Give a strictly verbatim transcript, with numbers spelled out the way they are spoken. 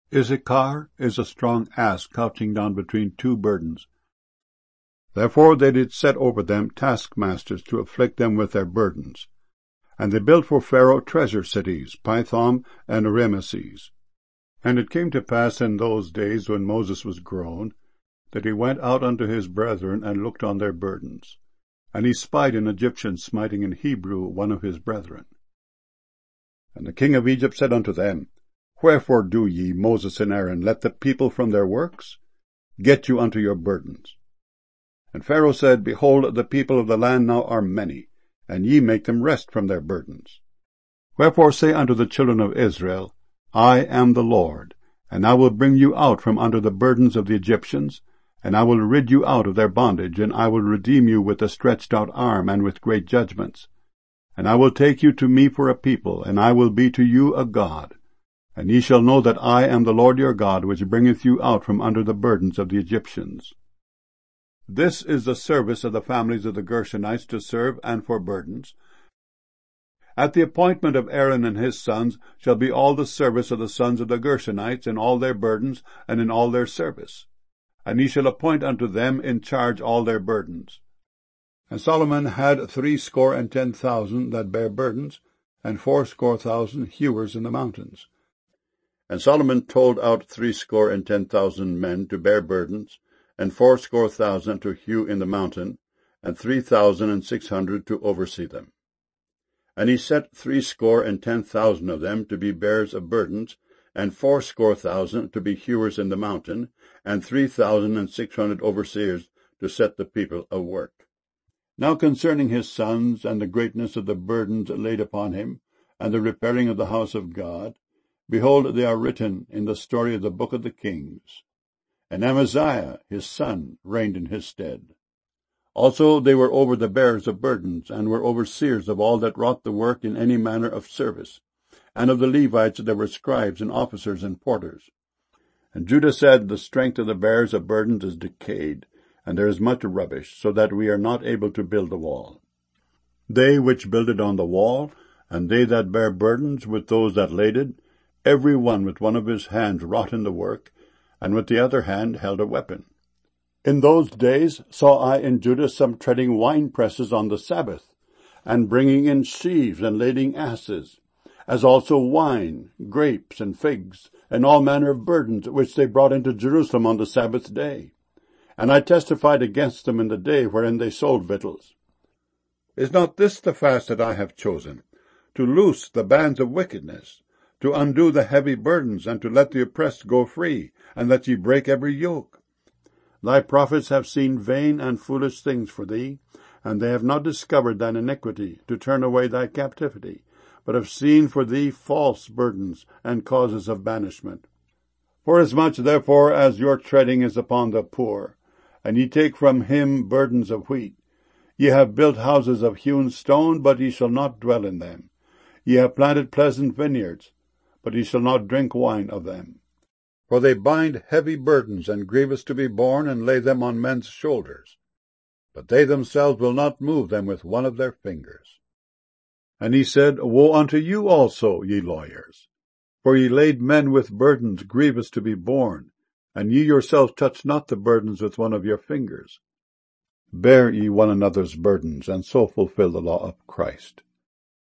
Issachar is a strong ass couching down between two burdens. Therefore they did set over them taskmasters to afflict them with their burdens. And they built for Pharaoh treasure cities, Pithom and Rameses. And it came to pass in those days, when Moses was grown, that he went out unto his brethren, and looked on their burdens. And he spied an Egyptian smiting an Hebrew, one of his brethren. And the king of Egypt said unto them, Wherefore do ye, Moses and Aaron, let the people from their works? Get you unto your burdens. And Pharaoh said, Behold, the people of the land now are many, and ye make them rest from their burdens. Wherefore say unto the children of Israel, I am the Lord, and I will bring you out from under the burdens of the Egyptians, and I will rid you out of their bondage, and I will redeem you with a stretched out arm, and with great judgments. And I will take you to me for a people, and I will be to you a God. And ye shall know that I am the Lord your God, which bringeth you out from under the burdens of the Egyptians. This is the service of the families of the Gershonites to serve and for burdens. At the appointment of Aaron and his sons shall be all the service of the sons of the Gershonites in all their burdens and in all their service. And ye shall appoint unto them in charge all their burdens. And Solomon had threescore and ten thousand that bare burdens, and fourscore thousand hewers in the mountains. And Solomon told out threescore and ten thousand men to bear burdens, and fourscore thousand to hew in the mountain, and three thousand and six hundred to oversee them. And he set threescore and ten thousand of them to be bearers of burdens, and fourscore thousand to be hewers in the mountain, and three thousand and six hundred overseers to set the people of work. Now concerning his sons, and the greatness of the burdens laid upon him, and the repairing of the house of God, behold, they are written in the story of the book of the Kings. And Amaziah his son reigned in his stead. Also they were over the bearers of burdens, and were overseers of all that wrought the work in any manner of service. And of the Levites there were scribes and officers and porters. And Judah said, The strength of the bearers of burdens is decayed, and there is much rubbish, so that we are not able to build the wall. They which builded on the wall, and they that bare burdens with those that laded, every one with one of his hands wrought in the work, and with the other hand held a weapon. In those days saw I in Judah some treading winepresses on the Sabbath, and bringing in sheaves and lading asses, as also wine, grapes, and figs, and all manner of burdens, which they brought into Jerusalem on the Sabbath day. And I testified against them in the day wherein they sold victuals. Is not this the fast that I have chosen, to loose the bands of wickedness, to undo the heavy burdens, and to let the oppressed go free, and that ye break every yoke? Thy prophets have seen vain and foolish things for thee, and they have not discovered thine iniquity, to turn away thy captivity, but have seen for thee false burdens and causes of banishment. Forasmuch therefore as your treading is upon the poor, and ye take from him burdens of wheat, ye have built houses of hewn stone, but ye shall not dwell in them. Ye have planted pleasant vineyards, but ye shall not drink wine of them. For they bind heavy burdens and grievous to be borne, and lay them on men's shoulders. But they themselves will not move them with one of their fingers. And he said, Woe unto you also, ye lawyers! For ye laid men with burdens grievous to be borne, and ye yourselves touch not the burdens with one of your fingers. Bear ye one another's burdens, and so fulfill the law of Christ.